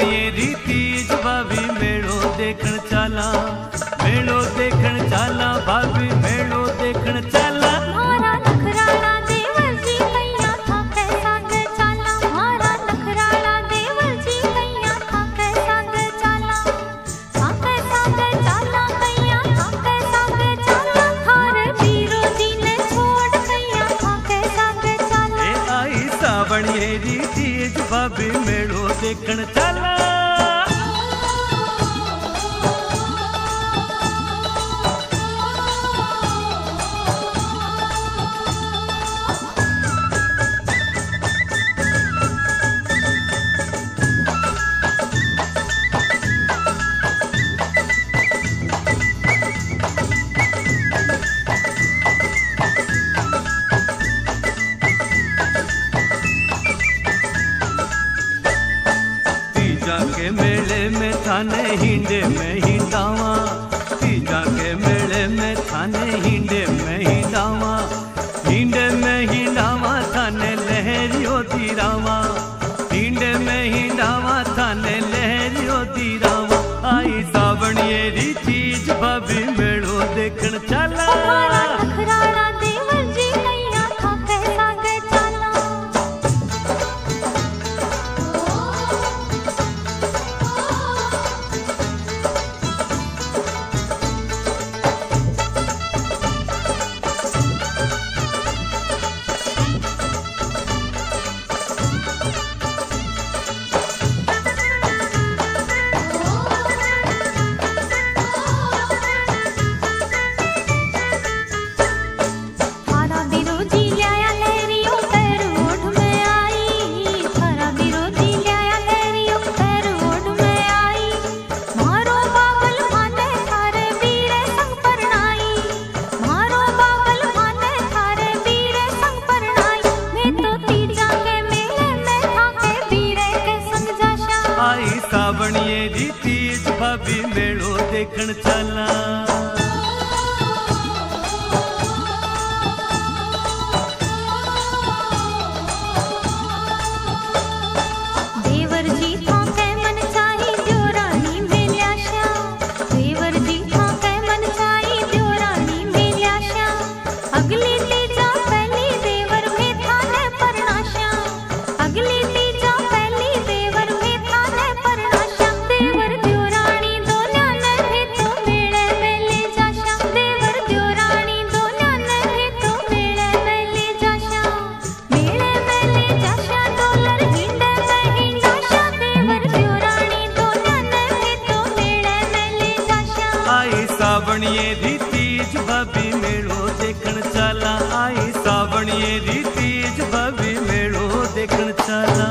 सावणिये री तीज भाभी मेलो देखण चाला, मेलो देखण चाला भाभी मेलो देखण चाला। मारा नखराला देवर जी कैया था कैसा ग चाला, मारा नखराला देवर जी कैया था कैसा ग चाला, कैसा ग चाला कैया था कैसा ग चाला, थारे बीरो जी ने छोड़ कैया था कैसा ग चाला। ए आई सावणिये री तीज भाभी मेलो देखण चाला। के मेले में थाने हिंडे में हिंडावा, तीजा के मेले में थाने हिंडे में हिंडावा, हिंडे में हिंडावा थाने लहरियो दीरावा, हिंडे में हिंडावा थाने लहरियो दीरावा। आई सावणिये री तीज भाभी मेलो देखण चाला। मारा नखराला देवर जी कैया था कैसा ग चाला। सावणिये री तीज भाभी मेलो देखण चाला। देवर जी था कै मन चाही द्योरानी मेल्याशा, देवर जी था कै मन चाही द्योरानी मेल्याशा, अगली तीजा पहली देवर में थाने परनाशा, अगली तीजा पहली देवर में थाने परनाशा। देवर द्योरानी दोन्या ने भी तो मेले में ले जाशा, देवर द्योरानी दोन्या ने भी तो मेले में ले जाशा, मेले में ले जाशा डॉलर हिंडे में हिंडाशा, देवर द्योरानी दोन्या ने भी तो मेले में ले जाशा। आई सावणिये री तीज भाभी मेलो देखण चाला, आई सावणिये री तीज भाभी मेलो देखण चाला।